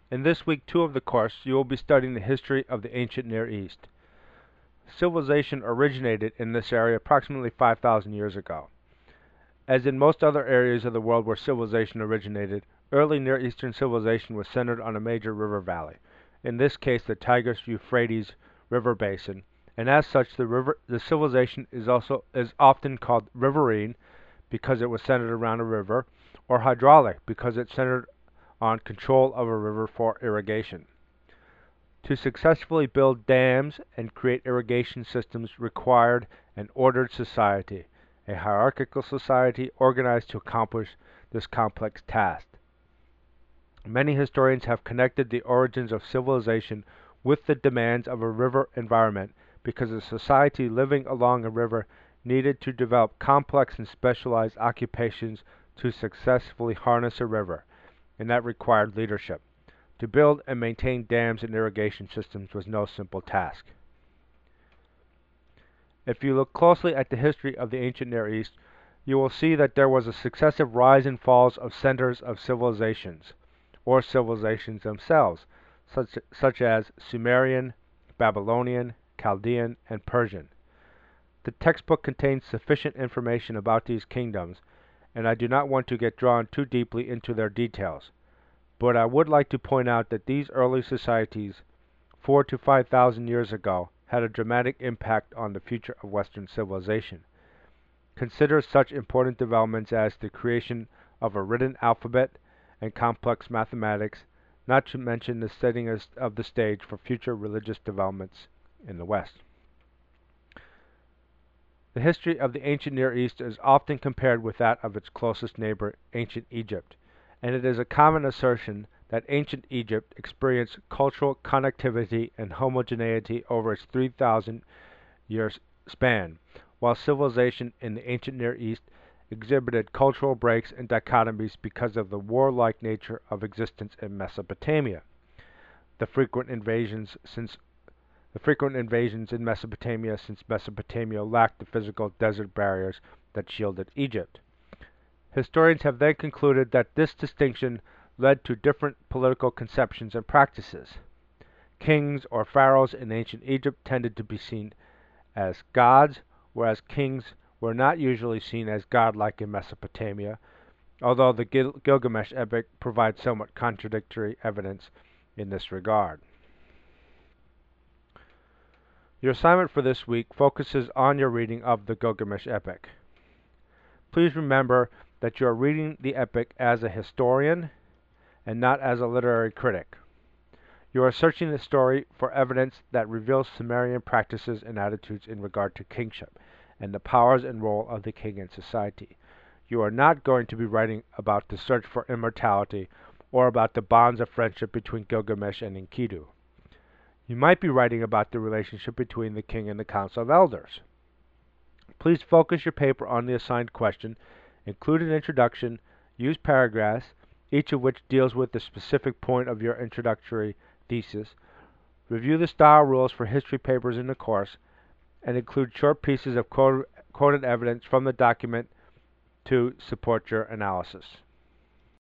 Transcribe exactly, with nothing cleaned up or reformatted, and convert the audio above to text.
In this week two of the course, you will be studying the history of the ancient Near East. Civilization originated in this area approximately five thousand years ago. As in most other areas of the world where civilization originated, early Near Eastern civilization was centered on a major river valley, in this case the Tigris-Euphrates river basin, and as such the river the civilization is also is often called riverine because it was centered around a river, or hydraulic because it centered on control of a river for irrigation. To successfully build dams and create irrigation systems required an ordered society, a hierarchical society organized to accomplish this complex task. Many historians have connected the origins of civilization with the demands of a river environment because a society living along a river needed to develop complex and specialized occupations to successfully harness a river, and that required leadership. To build and maintain dams and irrigation systems was no simple task. If you look closely at the history of the ancient Near East, you will see that there was a successive rise and falls of centers of civilizations, or civilizations themselves, such, such as Sumerian, Babylonian, Chaldean, and Persian. The textbook contains sufficient information about these kingdoms, and I do not want to get drawn too deeply into their details. But I would like to point out that these early societies, four to five thousand years ago, had a dramatic impact on the future of Western civilization. Consider such important developments as the creation of a written alphabet and complex mathematics, not to mention the setting of the stage for future religious developments in the West. The history of the ancient Near East is often compared with that of its closest neighbor, ancient Egypt, and it is a common assertion that ancient Egypt experienced cultural connectivity and homogeneity over its three thousand year span, while civilization in the ancient Near East exhibited cultural breaks and dichotomies because of the warlike nature of existence in Mesopotamia. The frequent invasions since the frequent invasions in Mesopotamia since Mesopotamia lacked the physical desert barriers that shielded Egypt. Historians have then concluded that this distinction led to different political conceptions and practices. Kings or pharaohs in ancient Egypt tended to be seen as gods, whereas kings were not usually seen as godlike in Mesopotamia, although the Gil Gilgamesh epic provides somewhat contradictory evidence in this regard. Your assignment for this week focuses on your reading of the Gilgamesh epic. Please remember that you are reading the epic as a historian and not as a literary critic. You are searching the story for evidence that reveals Sumerian practices and attitudes in regard to kingship and the powers and role of the king in society. You are not going to be writing about the search for immortality or about the bonds of friendship between Gilgamesh and Enkidu. You might be writing about the relationship between the king and the council of elders. Please focus your paper on the assigned question, include an introduction, use paragraphs, each of which deals with the specific point of your introductory thesis, review the style rules for history papers in the course, and include short pieces of quoted evidence from the document to support your analysis.